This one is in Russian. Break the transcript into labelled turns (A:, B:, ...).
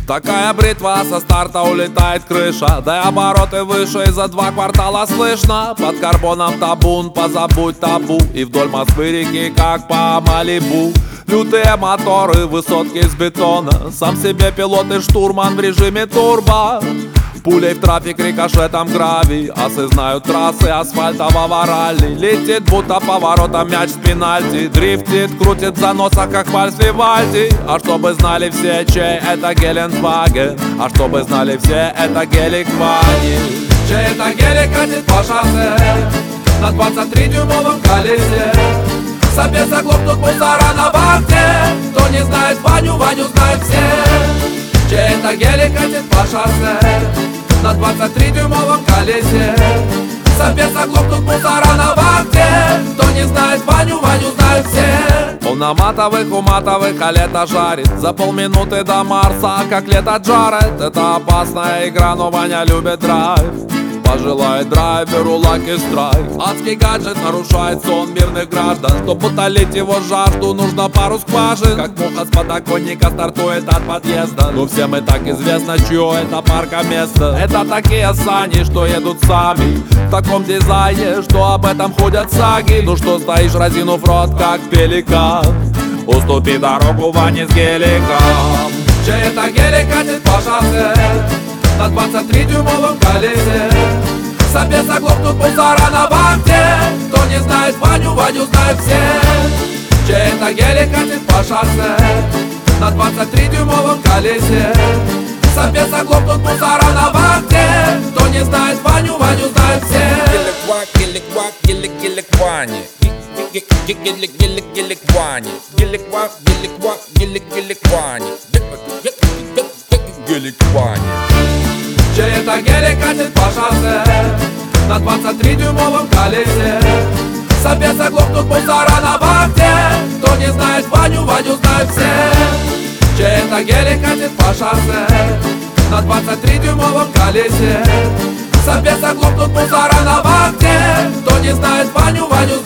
A: Такая бритва, со старта улетает крыша, да и обороты выше, и за 2 квартала слышно. Под карбоном табун, позабудь табу, и вдоль Москвы реки, как по Малибу. Лютые моторы, высотки из бетона, сам себе пилот и штурман в режиме турбо. Пулей в трафик, рикошетом гравий, асы знают трассы асфальтового ралли. Летит будто поворотом мяч с пенальти, дрифтит, крутит в заносах, как вальс Вивальди. А чтобы знали все, чей это Гелендваген, а чтобы знали все, это гелик Вани. Чей это гелик катит по шоссе на 23-дюймовом колесе. Собес заглохнут мусора на вахте. Кто не знает Ваню, Ваню знают все. Чей это гелик катит по шоссе на 23-дюймовом колесе. Собес заглохнут мусора на вахте. Кто не знает Ваню, Ваню знают все. Он на матовых, у матовых, а лето жарит за полминуты до Марса, как лето Джаред. Это опасная игра, но Ваня любит драйв. Пожелает драйверу Lucky Strike. Адский гаджет нарушает сон мирных граждан. Чтобы утолить его жажду, нужно пару скважин. Как муха с подоконника стартует от подъезда. Но всем и так известно, чье это паркоместо. Это такие сани, что едут сами, в таком дизайне, что об этом ходят саги. Ну что стоишь, разинув рот, как пеликан? Уступи дорогу Ване с геликом. Чей это гелик катит по шоссе на 23-дюймовом колесе. Собес заглохнут мусора на вахте. Кто не знает Ваню, Ваню знают все. Чей это гелик катит по шоссе на 23-дюймовом колесе. Собес заглохнут мусора на вахте. Кто не знает Ваню, Ваню знают все.
B: Гелик Вани. Гелик Вани. Гелик Вани. Гелик Вани.
A: Чей это гелик катит по шоссе на 23-дюймовом колесе. Собес заглохнут мусора на вахте. Кто не знает Ваню, Ваню знают все. Чей это гелик катит по шоссе на 23-дюймовом колесе. Собес заглохнут мусора на вахте. Кто не знает Ваню, Ваню знают все.